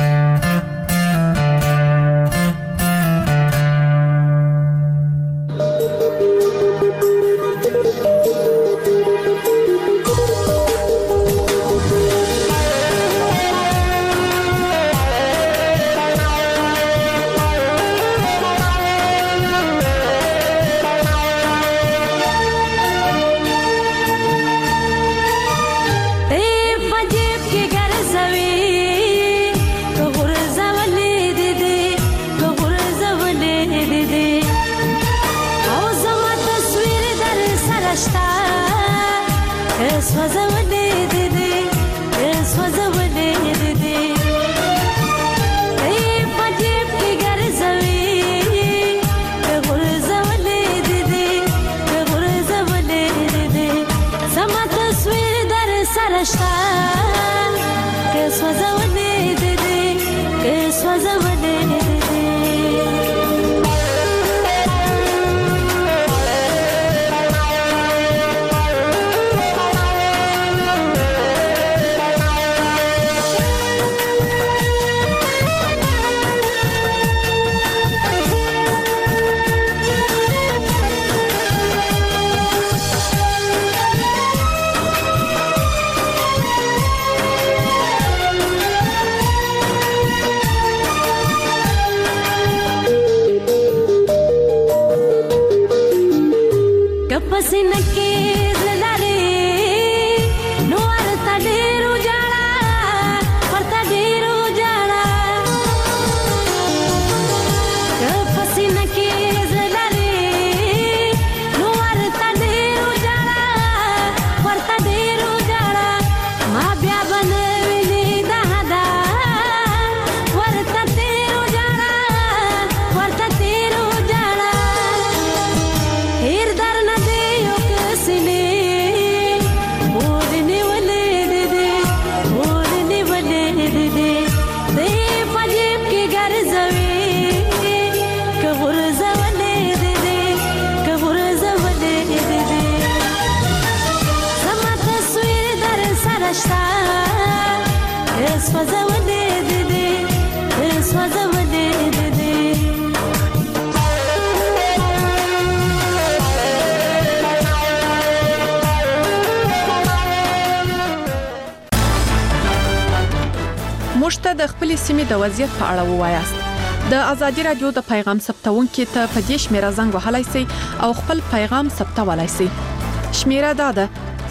موږ د خپل سیمې د وضعیت په اړه ووایاست. د ازادي رادیو د پیغام ثبتونکو ته په دې شمیره زنګ وهلای شئ او خپل پیغام ثبتولای شئ. شمیره دا ده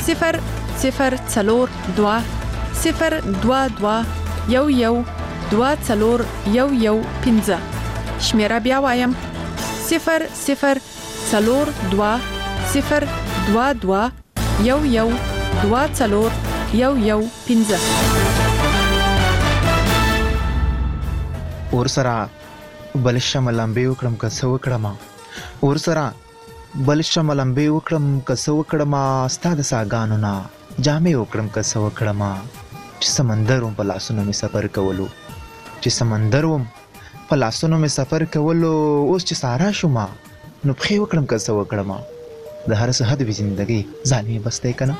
0042 022 112415. شمیره بیا وایم 0042 022 112415. ورسره بل شملمبه وکړم که څه وکړم ورسره بل شملمبه وکړم که څه وکړم ستاد ساګانو نه جامې وکړم که څه وکړم چې سمندروم په لاسونو می سفر کولو اوس چې سارا شوم نو په وکړم که څه وکړم د هر څه حد وی زندګي ظالمي بسته کنه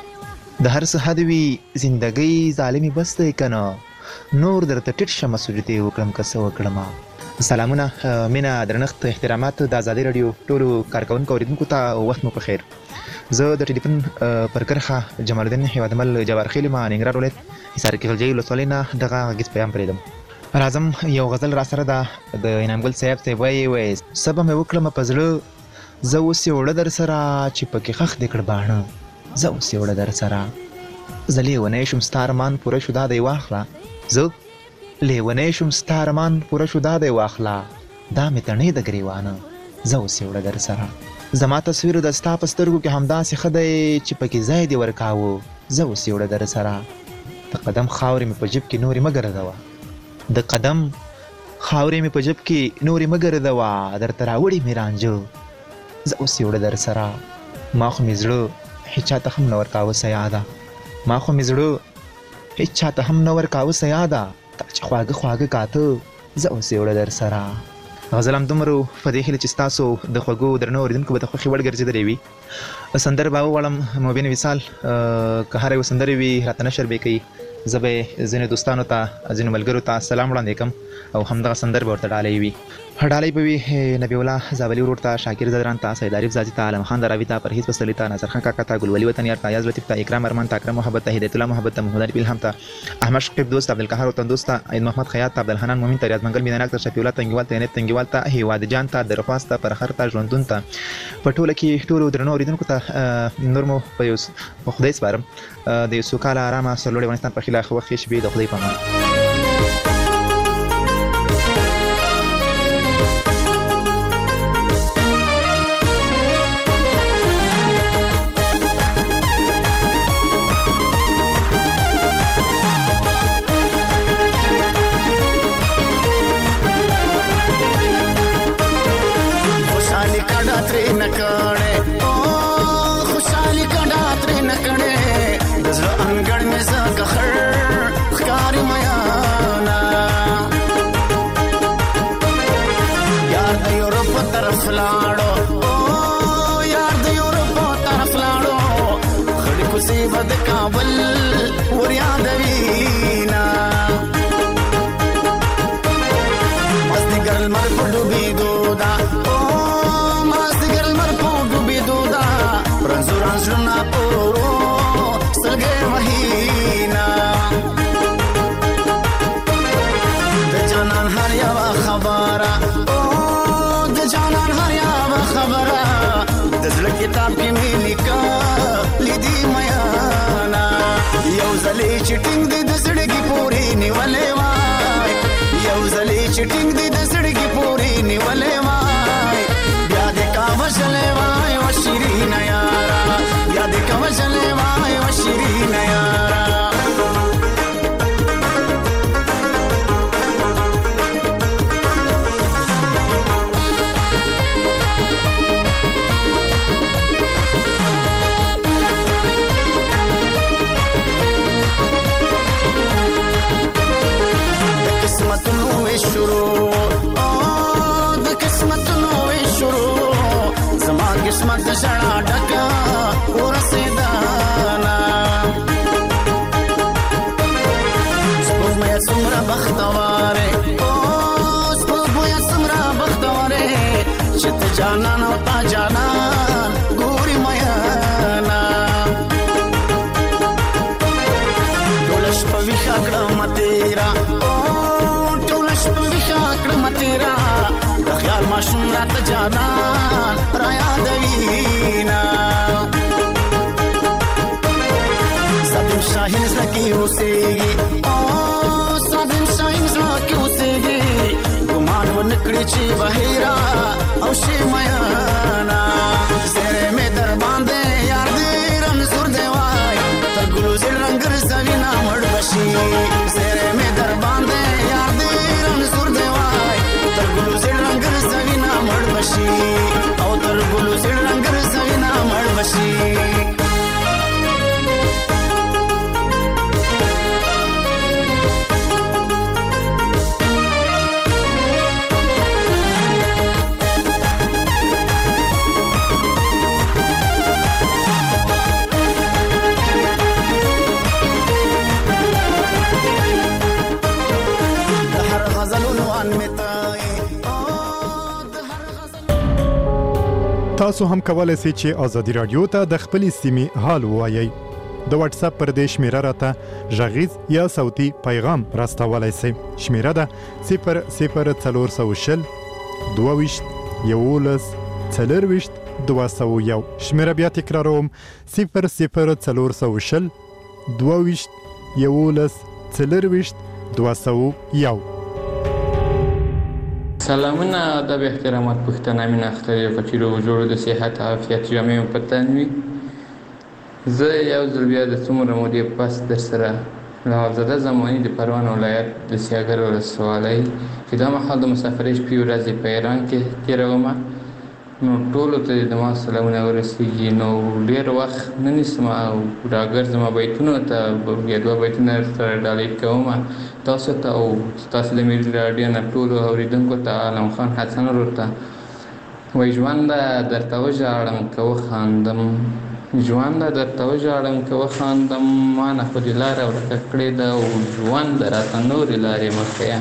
بسته کنه نور درته ټټ شمه سجدي وکړم که څه وکړم. سلامونه مینا درنښت احترامات د ازادي رادیو ټولو کارکونکو اوریدونکو ته وخت مو په خیر. زه د ټلیفون پر کرخه جمال الدین هیوادمل جوارخیل ما ننګرهار ولایت حصار کې خلجی ولسوالۍ نه دغه غږیز پیغام پرېدم. راځم یو غزل را سره ده د انعامګل صاحب وایي سبا مې وکړم په زړه زه اوس یې وړه در سره چې پکې خښ دې کړ باڼه زه اوس یې وړه در سره زه لیونی شم ستا ارمان پوره شو دا دی واخله زه لیونی شم ستا ارمان پوره شو دا دی واخله دا مې تڼۍ د ګریوانه زه اوس یې وړه در سره زما تصویر د ستا په سترګو کې همداسې ښه دی چې پکې ځای دې ورکاوه زه اوس یې وړه در سره د قدم خاورې مې په جیب کې نورې مه ګرځوه د قدم خاورې مې په جب کې نورې مه ګرځوه درته راوړې مې رانجه زه اوس یې وړه در سره ما خو مې زړه هېچ چاته هم نه ورکاوه سیاده ما خو مې زړه هېچ چاته هم نه ورکاوه سیاده تا چې خواږه خواږه کاته زه اوس یې وړه در سره غزل همدومره په دې هیله چې ستاسو د خوږو درنو اورېدونکو به د خوښې وړ ګرځېدلی وي سندره به وواړم مبین وصال که هر یو سندرې وي راته نشر به کوي زه به ځینې دوستانو ته ځینو ملګرو ته سلام وړاندې کوم او همدغه سندرې به ورته ډالۍ وي ډالۍ به وي نبی الله زابلي ورور ته شاکر زدران ته سید عارف زاجي ته عالم خان دراوي ته پرهیز پسلي ته ناصر خان کاکا ته ګلولي وطن یار ته ایاز لطیف ته اکرام ارمان ته اکرم محبت ته هدایت الله محبت ته محمد علي الهام ته احمد شقیب دوست عبدالقهار وطن دوست ته عید محمد خیاط ته عبدالحنان مومن ته ریاض منګل میناناک ته شفیع الله تنګیوال ته نت تنګیوال ته هیواد جان ته درخواست ته پرخر ته ژوندون ته په ټوله کې ټولو درنو اوریدونکو ته نور مو په یو خدای سپارم د یو سوکاله آرامه سرلوړي افغانستان په خلاف وخت شي د خدای په امان چټینګ دې د سړګي پوري نیولې وای یو ځلې چټینګ دې د سړګي پوري نیولې وای بیا دې کا وشلې وای و شیرین یارا بیا دې کا وشلې وای و شیرین یارا قسمت شړا ډکا ورسېدانا سپوږمۍ څومره بختواره سپوږمۍ څومره بختواره چې ته جانان او تا جانان ګوري میانا ټول شپه ویښه کړم تیرا ټول شپه ویښه کړم تیرا د خیال ماشوم راته جانان را یادوینا صدم شاهین زکی اوسېږي صدم شاهین زکی اوسېږي ګمان ونکړي چې بهیرا او شی میانا سره مې در باندې یار دې رنځور دی وای تر ګلو زر رنگ رسوینا مړ بشي سره مې در باندې یار دې رنځور دی وای تر ګلو زر رنگ رسوینا مړ بشي او تر ګلو زر رنگ رسوینا مړ بشي تاسو هم کولای شئ چې ازادي رادیو ته د خپل سیمې حال ووایي د واتس اپ پر دې شمیره راته غږیز یا صوتي پیغام راستولای شئ شمیره ده 00420 22 11 40 201 شمیره بیا تکراروم 00420 22 11 40 201 سلامونه ادب احترامات پښتنه مين اختر په چیرو جوړو د صحت عافیت جامع پتنوي زه یو ځل بیا د څومره مودې پس در سره لحافظاده زمانی د پروان ولایت د سیاګر ولسوالۍ چې دا مهال د مسافرۍ شپې ورځې په ایران کې تېرومه. نو ټولو ته د ما سلامونه ورسیږي. نو ډېر وخت نه نیسم او راګرځم بیتونو ته یو دوه بیتونه سره ډالۍ کوم تاسو ته او تاسو د ملي راډیو نه ټولو اورېدونکو ته عالم خان حسن ورور ته وایي ژونده درته وژاړم که وخاندم، ژونده درته وژاړم که وخاندم، ما نه خو دې لاره ورکه کړې ده او ژونده راته نورې لارې مه ښیه،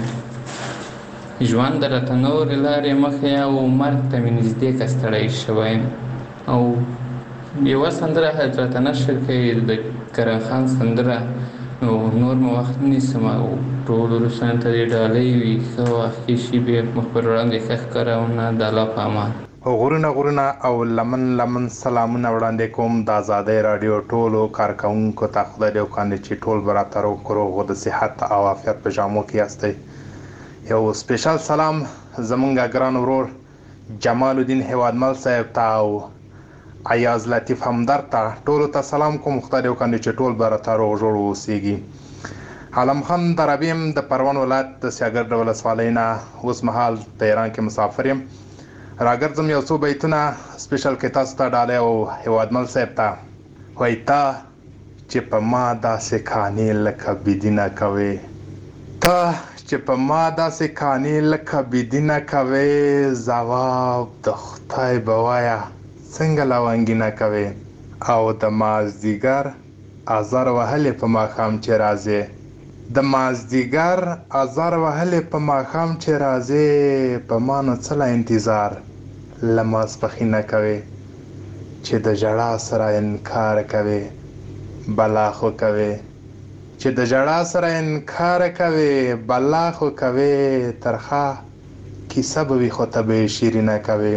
ژونده راته نورې لارې مه ښیه او مرګ ته مې نږدې که ستړی شوی. او یوه سندره حضرت نشر کوي د کرم خان سندره. نو نور مو وخت نیسم او ټولو روسانو ته دې ډالۍ وي ښه وخت کې شي بیا مخ پر وړاندې ښه ښکارونه د الله په امان. غرونه او لمن سلامونه وړاندې کوم د آزادۍ راډیو ټولو کارکوونکو ته. خدای دې وکړي چې ټول به راته روغ د صحت او عافیت په جامو کې یاستئ. یو سپیشل سلام زمونږ ګران ورور جمال الدین هیوادمل صاحب ته او ایاز لطیف همدرد ته ټولو ته سلام کوم. خدای دې وکړي چې ټول به راته روغ جوړ اوسیږي. عالم خان درابیم د پروان ولایت د سیاګر ولسوالۍ نه اوس مهال په ایران کې مسافر یم. راګرځم یو څو بیتونه سپیشل کې تاسو ته ډالۍ او هیوادمل صاحب ته. وایي تا چې په ما داسې کانې لکه بېدینه کوې، تا چې په ما داسې کانې لکه بېدینه کوې، ځواب د خدای به وایه څنګه لونګینه کوې. او د مازدیګر ازار وهلې په ماښام چې راځې، د مازدیګر ازار وهلې په ماښام چې راځې، په ما نو څه لا انتظار له ماسپښینه کوې، چې د ژړا سره انکار کوې بلا خو کوې، چې د ژړا سره انکار کوې بلا خو کوې، ترخه کیسه به وي خو ته به یې شیرینه کوې.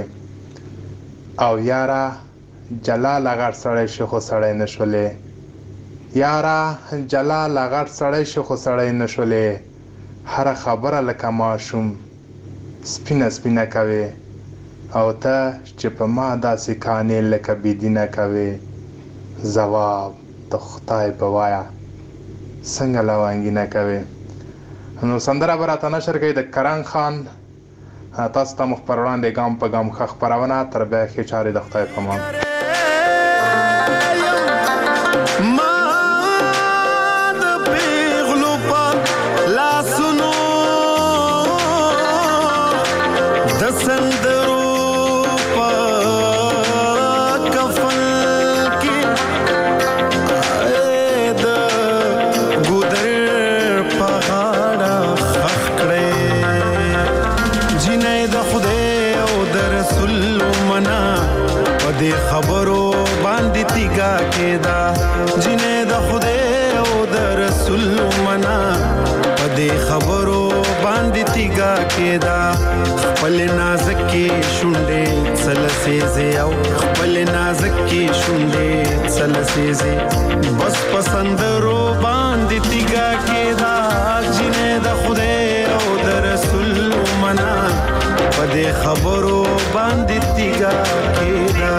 او یاره جلاله غټ سړی شي خو سړی نه شولې، یاره جلاله غټ سړی شي خو سړی نه شولې، هره خبره لکه ماشوم سپینه سپینه کوې. او ته چې په ما داسې کانې لکه بېدینه کوې، ځواب د خدای به وایه څنګه لونګینه کوې. نو سندره به راته نشر کوي د کرم خان. تاسو ته مخ پر وړاندې ګام په ګام ښه خپرونه. تر بیا ښې چارې د خدای په امان. خبرو باندې تیګه کېدا جنې د خدای او د رسول منا په دې خبرو باندې تیګه کېدا. خپل نازکې شونډې څلسېزې او خپل نازکې شونډې څلسېزې بس پسندرو باندې تیګه کېدا جنې د خدای او د رسول منا په دې خبرو باندې تیګه کېدا.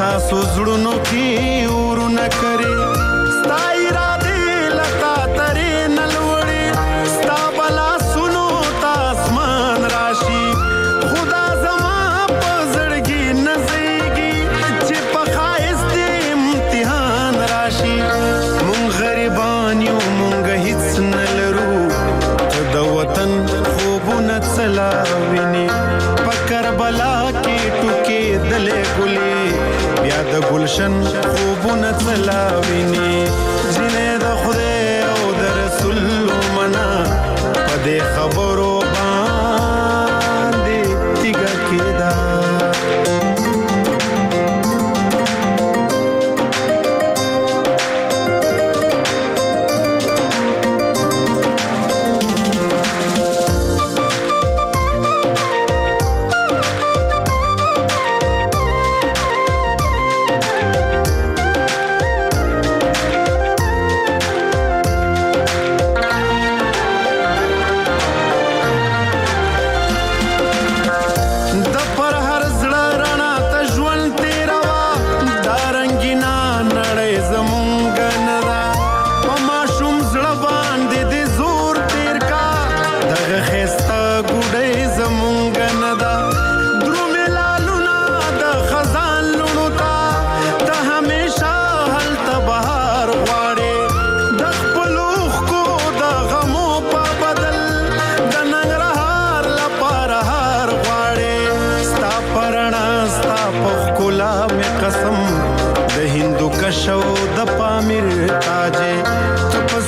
ستاسو زړونو کې ورونه کرے ستا اراده لتا ترې نلوړې ستا بلا سنو تا اسمان راشي خدا زما په زړګي نزيږي چې په خایست امتحان راشي مونږ غریبان یو مونږ هیڅ نه لرو ته د وطن خوبونه څلاوینې په کربلا کې ټوکې دلې ګلې بیا د گلشن خوبونه څلاوینې ځینې د خدای او د رسول منا په دې خبرو باندې تیګه کېده قسم د هندو کشو د پامیر تاجه ته په